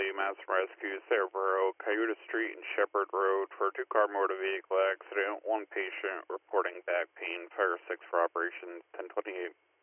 Valley Mass Rescue, Saraboro, Cayuta Street, and Shepherd Road for a two-car motor vehicle accident. One patient reporting back pain. Fire 6 for Operation 1028.